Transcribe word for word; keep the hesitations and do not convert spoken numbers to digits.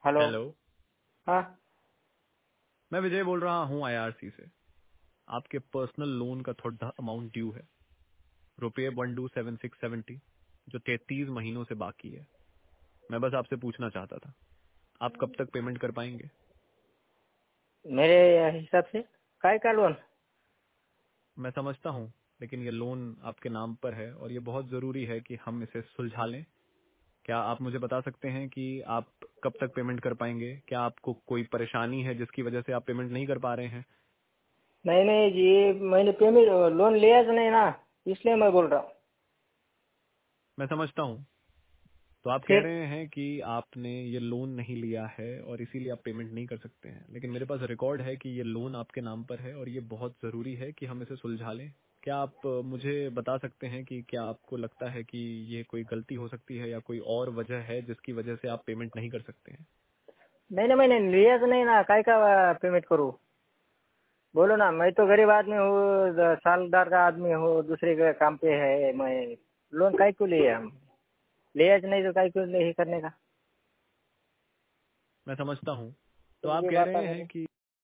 Hello. Hello. हाँ। मैं विजय बोल रहा हूँ आईआरसी से। आपके पर्सनल लोन का थोड़ा अमाउंट ड्यू है, रुपये one two seven six seventy, जो तैतीस महीनों से बाकी है। मैं बस आपसे पूछना चाहता था, आप कब तक पेमेंट कर पाएंगे? मेरे हिसाब से काय का लोन। मैं समझता हूँ, लेकिन ये लोन आपके नाम पर है और ये बहुत जरूरी है कि हम इसे सुलझा लें। क्या आप मुझे बता सकते हैं कि आप कब तक पेमेंट कर पाएंगे? क्या आपको कोई परेशानी है जिसकी वजह से आप पेमेंट नहीं कर पा रहे हैं? नहीं नहीं जी, मैंने पेमेंट लोन लिया तो नहीं ना, इसलिए मैं बोल रहा हूँ। मैं समझता हूँ। तो आप कह फिर रहे हैं कि आपने ये लोन नहीं लिया है और इसीलिए आप पेमेंट नहीं कर सकते हैं, लेकिन मेरे पास रिकॉर्ड है कि ये लोन आपके नाम पर है और ये बहुत जरूरी है कि हम इसे सुलझा लें। क्या आप अ, मुझे बता सकते हैं कि क्या आपको लगता है कि ये कोई गलती हो सकती है या कोई और वजह है जिसकी वजह से आप पेमेंट नहीं कर सकते हैं? मैंने मैंने लिया तो नहीं ना, काय का पेमेंट करूँ। बोलो ना, मैं तो गरीब आदमी हूँ, द- सालदार का आदमी हूँ, दूसरे के काम पे है। मैं लोन काय को लिया हम, लिया तो नहीं तो काय को नहीं करने का। मैं समझता हूँ। तो तो आप ये कह बात रहे है। हैं कि